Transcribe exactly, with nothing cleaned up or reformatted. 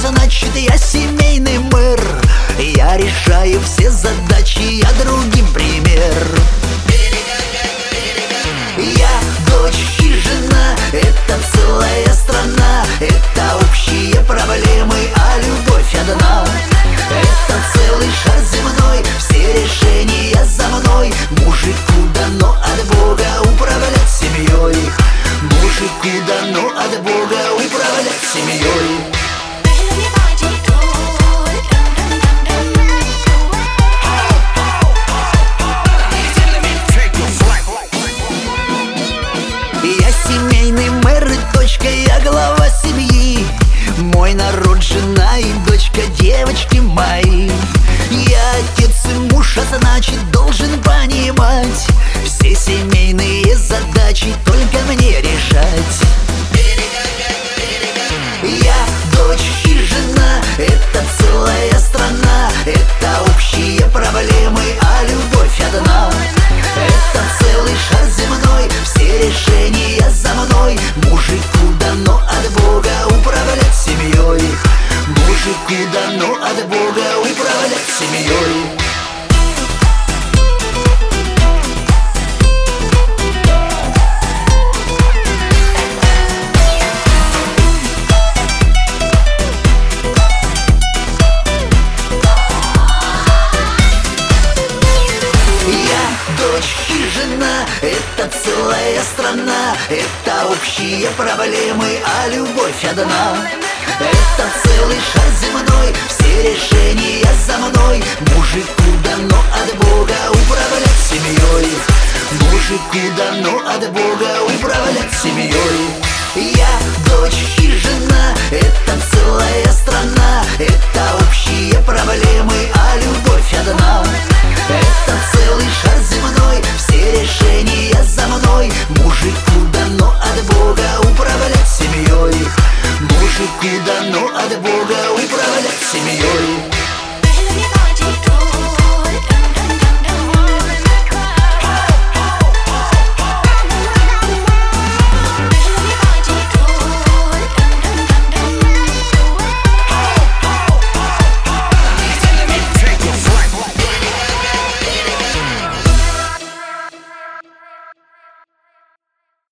значит я семейный мэр. Я решаю все задачи, я другим пример. Я дочь и жена, это целая страна, это общие проблемы, а любовь одна. Это целый шар земной, все решения за мной. Мужику дано от Бога управлять семьей. Мужику дано от Бога управлять семьей. Я семейный мэр и дочка, я глава семьи. Мой народ, жена и дочка, девочки мои. Я отец и муж, а значит должен понимать все семейные задачи только мне решать. Я дочь и жена, это целая страна, это общие проблемы, а любовь одна. Это целый шар земной, все решения за мной. Мужику дано от Бога управлять семьей. Мужику дано от Бога управлять семьей. Дочь и жена, это целая страна, это общие проблемы, а любовь одна. Это целый шар земной, все решения за мной. Мужику дано от Бога управлять семьей. Мужику дано от Бога управлять семьей. Я дочь и жена, это целая страна, это общие проблемы, а любовь одна. Это целый шар земной, все решения за мной. Мужику дано от Бога управлять семьей. Мужику дано от Бога управлять семьей.